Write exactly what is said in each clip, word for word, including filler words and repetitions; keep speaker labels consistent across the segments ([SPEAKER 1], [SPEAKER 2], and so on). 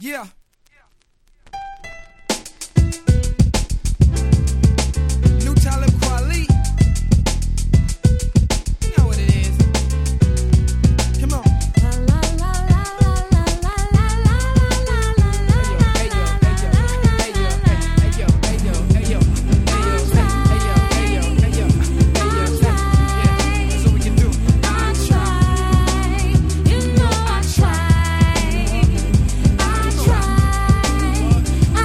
[SPEAKER 1] Yeah. New Talib Kweli. You know what it is. Come on. Hey yo, hey yo, hey yo, hey yo, hey yo, hey yo, hey yo, hey yo, hey yo, hey yo, hey yo, yeah, that's what we can do.
[SPEAKER 2] I try, you know I try, I try, I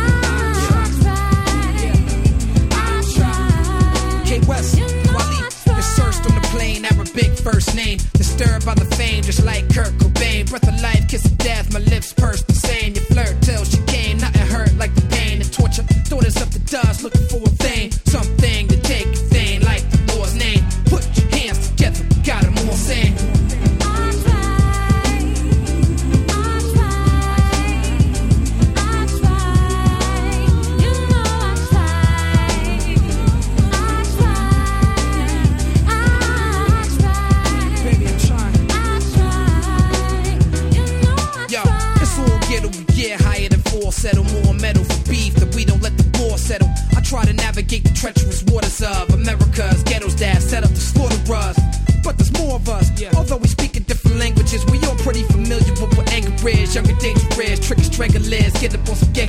[SPEAKER 2] try, I try.
[SPEAKER 1] K West, Wally, the searched on the plane, Arabic first name, disturbed by the fame, just like Kurt Cobain. Breath of life, kiss of death, my lips pursed the same. You flirt till she came, nothing hurt like the pain and torture. Thought it's up to dust, looking for a thing, something to take a thing like the Lord's name. Put your hands together, got 'em all saying.
[SPEAKER 2] I try, I try, I try, you know I try, I try, I try,
[SPEAKER 1] Baby, I'm trying.
[SPEAKER 2] I try, you know I
[SPEAKER 1] Yo,
[SPEAKER 2] try.
[SPEAKER 1] it's all ghetto, we get higher than falsetto, more metal for beef that we don't let the war settle. I try to navigate the treacherous waters of America's ghettos that set up to slaughter us. But there's more of us, although we speak in different languages. We all pretty familiar with what anger is, younger dangerous, triggers, strangulers, get up on some gang